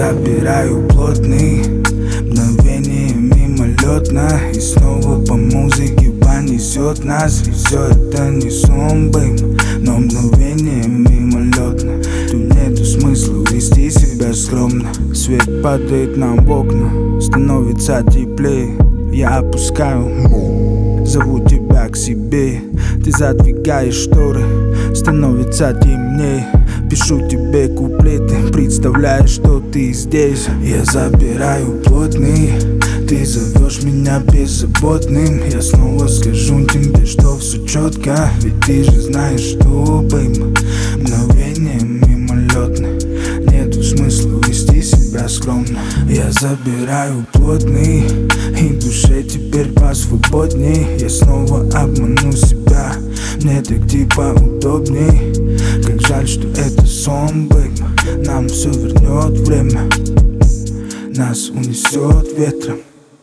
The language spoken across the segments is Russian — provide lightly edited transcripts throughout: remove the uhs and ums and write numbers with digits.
забираю плотный мгновение мимолетно, и снова по музыке понесет нас. И все это не сон, бэйб, но мгновение мимолетно. Тут нету смысла вести себя скромно. Свет падает нам в окна, становится теплее. Я опускаю, зову тебя к себе. Ты задвигаешь шторы, становится темнее. Пишу тебе куплеты, представляешь, что ты здесь. Я забираю плотный, ты зовешь меня беззаботным. Я снова скажу тебе, что все четко, ведь ты же знаешь, что, бэйб, мгновение мимолетно. Нету смысла вести себя скромно. Я забираю плотный, и душе теперь посвободней. Я снова обману себя, мне так типа удобней. Как жаль, что это сон, бэйб, нам все вернет время, нас унесет ветром.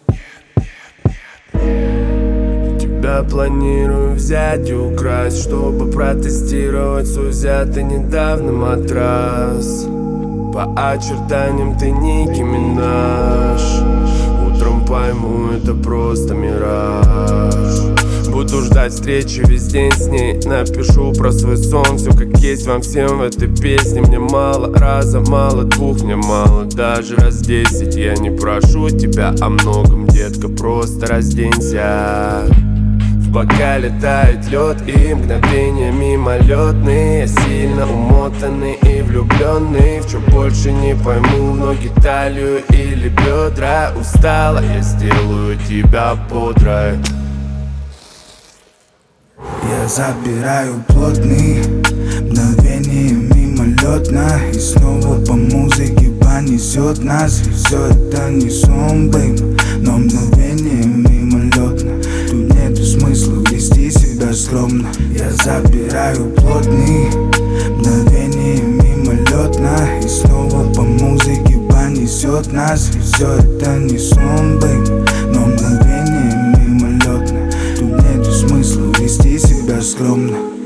Тебя планирую взять и украсть, чтобы протестировать свой взятый недавно матрас. По очертаниям ты Ники Минаж. Утром пойму, это просто мираж. Буду ждать встречи весь день с ней. Напишу про свой сон, все как есть вам всем в этой песне. Мне мало раза, мало двух, мне мало даже раз 10. Я не прошу тебя о многом, детка, просто разденься. В бокале тает лед и мгновения мимолетные. Я сильно умотанный и влюбленный, в чем больше не пойму, ноги, талию или бедра. Устала, я сделаю тебя бодрой. Я забираю плотный мгновение мимолетно, и снова по музыке понесет нас. И все это не сон, бэйб, но мгновение мимолетно. Тут нету смысла вести себя скромно. Я забираю плотный мгновение мимолетно, и снова по музыке понесет нас. И все это не сон, бэйб, но мгновение мимолетно. Тут нету смысла вести себя скромно.